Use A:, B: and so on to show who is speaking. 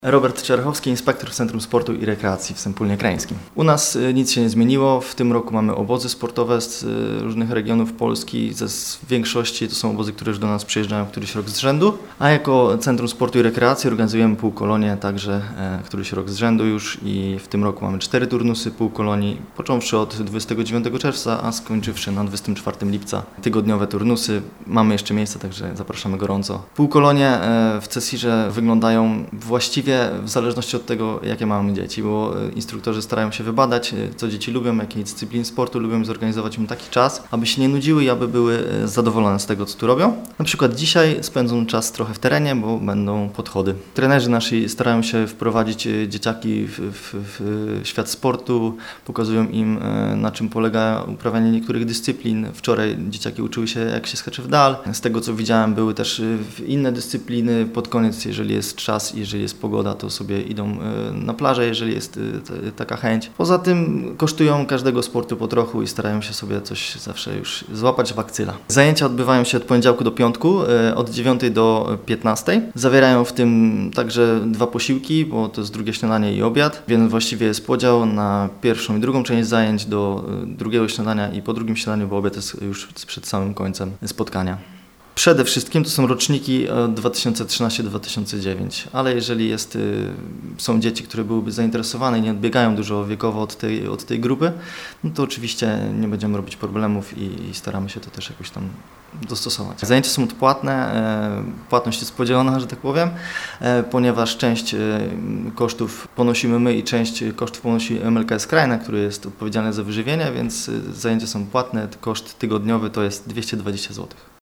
A: Robert Czerchowski, inspektor w Centrum Sportu i Rekreacji w Sępólnie Krajeńskim. U nas nic się nie zmieniło. W tym roku mamy obozy sportowe z różnych regionów Polski. W większości to są obozy, które już do nas przyjeżdżają któryś rok z rzędu. A jako Centrum Sportu i Rekreacji organizujemy półkolonie także któryś rok z rzędu już i w tym roku mamy 4 turnusy półkolonii, począwszy od 29 czerwca, a skończywszy na 24 lipca. Tygodniowe turnusy. Mamy jeszcze miejsca, także zapraszamy gorąco. Półkolonie w CESIR-ze wyglądają właściwie w zależności od tego, jakie mamy dzieci, bo instruktorzy starają się wybadać, co dzieci lubią, jakie dyscypliny sportu lubią, zorganizować im taki czas, aby się nie nudziły i aby były zadowolone z tego, co tu robią. Na przykład dzisiaj spędzą czas trochę w terenie, bo będą podchody. Trenerzy nasi starają się wprowadzić dzieciaki w świat sportu, pokazują im, na czym polega uprawianie niektórych dyscyplin. Wczoraj dzieciaki uczyły się, jak się skacze w dal. Z tego, co widziałem, były też inne dyscypliny. Pod koniec, jeżeli jest czas, jeżeli jest pogoda, to sobie idą na plażę, jeżeli jest taka chęć. Poza tym kosztują każdego sportu po trochu i starają się sobie coś zawsze już złapać bakcyla. Zajęcia odbywają się od poniedziałku do piątku, od 9 do 15. Zawierają w tym także 2 posiłki, bo to jest drugie śniadanie i obiad, więc właściwie jest podział na pierwszą i drugą część zajęć do drugiego śniadania i po drugim śniadaniu, bo obiad jest już przed samym końcem spotkania. Przede wszystkim to są roczniki 2013-2009, ale jeżeli są dzieci, które byłyby zainteresowane i nie odbiegają dużo wiekowo od tej grupy, no to oczywiście nie będziemy robić problemów i staramy się to też jakoś tam dostosować. Zajęcia są odpłatne, płatność jest podzielona, że tak powiem, ponieważ część kosztów ponosimy my i część kosztów ponosi MLKS Krajna, który jest odpowiedzialny za wyżywienie, więc zajęcia są płatne, koszt tygodniowy to jest 220 zł.